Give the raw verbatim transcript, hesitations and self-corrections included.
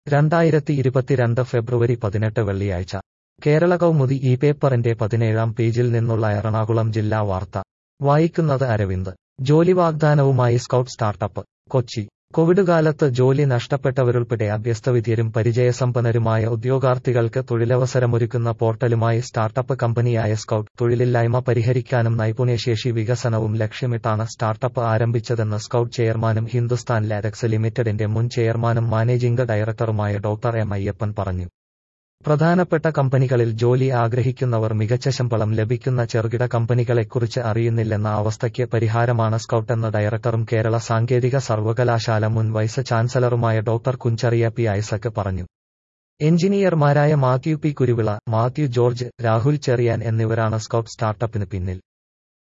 രണ്ടായിരത്തി ഇരുപത്തിരണ്ട് ഫെബ്രുവരി പതിനെട്ട് വെള്ളിയാഴ്ച കേരള കൗമുദി ഈ പേപ്പറിന്റെ പതിനേഴാം പേജിൽ നിന്നുള്ള എറണാകുളം ജില്ലാ വാർത്ത വായിക്കുന്നത് അരവിന്ദ്. ജോലി വാഗ്ദാനവുമായി സ്കൗട്ട് സ്റ്റാർട്ടപ്പ് കൊച്ചി. കോവിഡ് കാലത്ത് ജോലി നഷ്ടപ്പെട്ടവരുൾപ്പെടെ അഭ്യസ്തവിദ്യരും പരിചയസമ്പന്നരുമായ ഉദ്യോഗാർത്ഥികൾക്ക് തൊഴിലവസരമൊരുക്കുന്ന പോർട്ടലുമായി സ്റ്റാർട്ടപ്പ് കമ്പനിയായ സ്കൗട്ട് തൊഴിലില്ലായ്മ പരിഹരിക്കാനും നൈപുണ്യശേഷി വികസനവും ലക്ഷ്യമിട്ടാണ് സ്റ്റാർട്ടപ്പ് ആരംഭിച്ചതെന്ന് സ്കൗട്ട് ചെയർമാനും ഹിന്ദുസ്ഥാൻ ലാറ്റക്സ് ലിമിറ്റഡിന്റെ മുൻ ചെയർമാനും മാനേജിംഗ് ഡയറക്ടറുമായ ഡോക്ടർ എം അയ്യപ്പൻ പറഞ്ഞു. പ്രധാനപ്പെട്ട കമ്പനികളിൽ ജോലി ആഗ്രഹിക്കുന്നവർ മികച്ച ശമ്പളം ലഭിക്കുന്ന ചെറുകിട കമ്പനികളെക്കുറിച്ച് അറിയുന്നില്ലെന്ന അവസ്ഥയ്ക്ക് പരിഹാരമാണ് സ്കൗട്ടെന്ന് ഡയറക്ടറും കേരള സാങ്കേതിക സർവകലാശാല മുൻ വൈസ് ചാൻസലറുമായ ഡോക്ടർ കുഞ്ചറിയ പി ഐസക് പറഞ്ഞു. എഞ്ചിനീയർമാരായ മാത്യു പി കുരുവിള, മാത്യു ജോർജ്, രാഹുൽ ചെറിയാൻ എന്നിവരാണ് സ്കൗട്ട് സ്റ്റാർട്ടപ്പിന് പിന്നിൽ.